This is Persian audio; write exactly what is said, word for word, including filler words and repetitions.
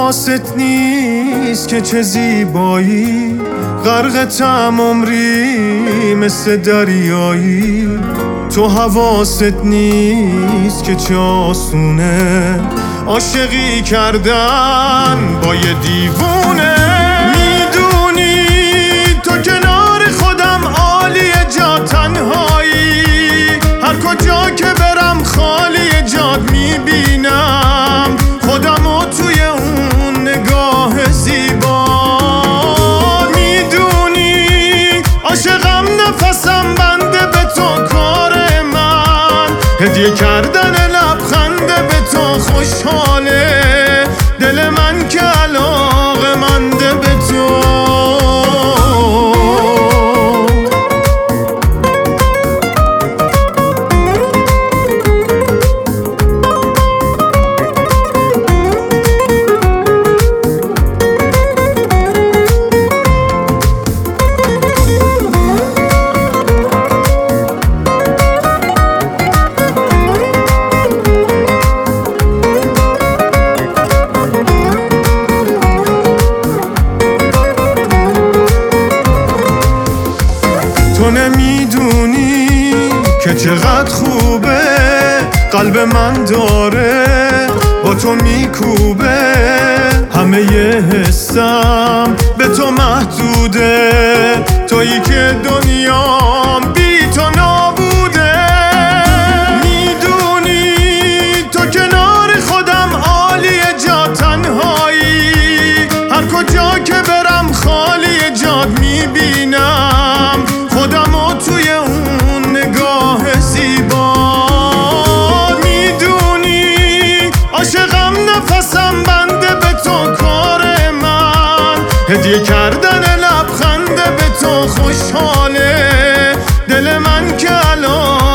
حواست نیست که چه زیبایی، غرقتم عمری مثل دریایی. تو حواست نیست که چه آسونه عاشقی کردن با یه دیوونه. میدونی تو کنار خودم عالیه، جا تنهایی، هر کجا که برم خالی جاد میبینم خودمو توی اون نگاه زیبا. میدونی عاشقم، نفسم بنده به تو، کار من هدیه کردن لبخنده به تو. خوشحاله دل من که علاقه‌منده به تو. تو نمیدونی که چقدر خوبه قلب من داره با تو میکوبه. همه یه حسم به تو محدوده، تویی که دنیام بی تو نابوده. میدونی تو کنار خودم عالیه، جا تنهایی، هر کجا که برم خالی جاد میبینم خودمو توی اون نگاه زیبا. میدونی عاشقم، نفسم بنده به تو، کار من هدیه کردن لبخنده به تو. خوشحاله دل من که الان